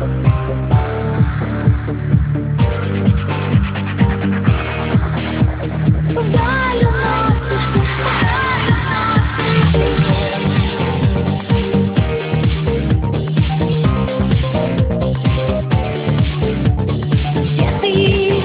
Вдаль уносишься, где ты?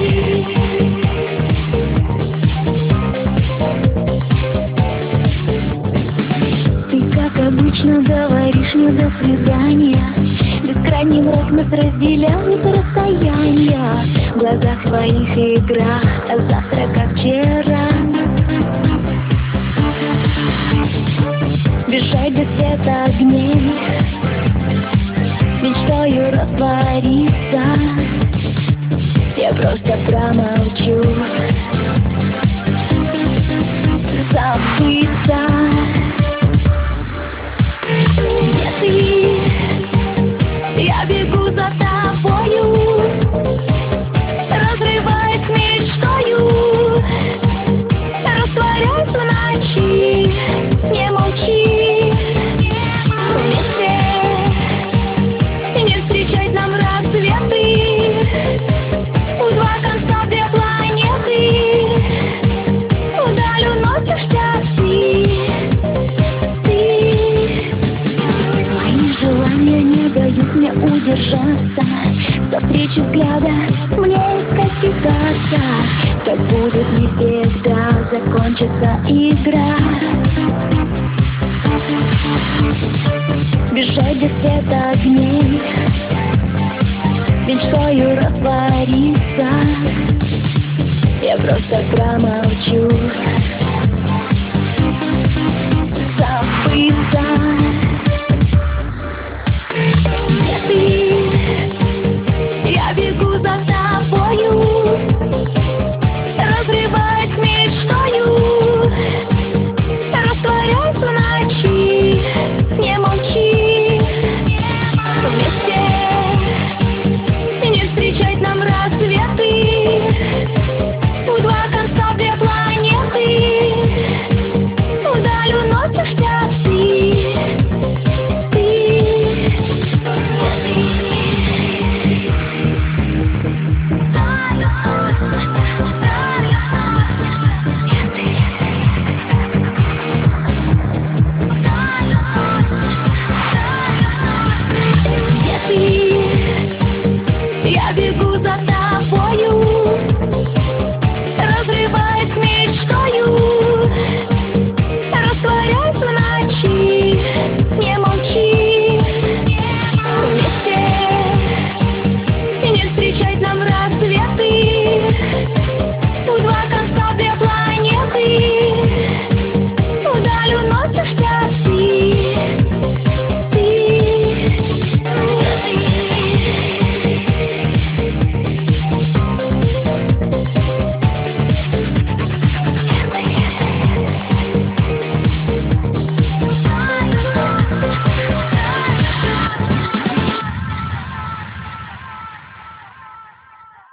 Ты, как обычно, говоришь мне до свидания. Бескрайний мрак нас разделяет расстояние. В глазах твоих игра, а завтра как вчера. Бежать без света огней, мечтаю раствориться. Я просто промолчу, забыться. Где ты? Я бегу за тобою, разрываясь мечтою, растворяюсь в ночи. Не молчи, вместе не встречать нам рассветы. В два конца две планеты, вдаль уносишься ты. Мои желания не дают мне удержаться. Со встречи взгляда мне искать кидаться. Так будет не всегда, закончится игра. Бежать без света огней, мечтаю раствориться. Я просто промолчу,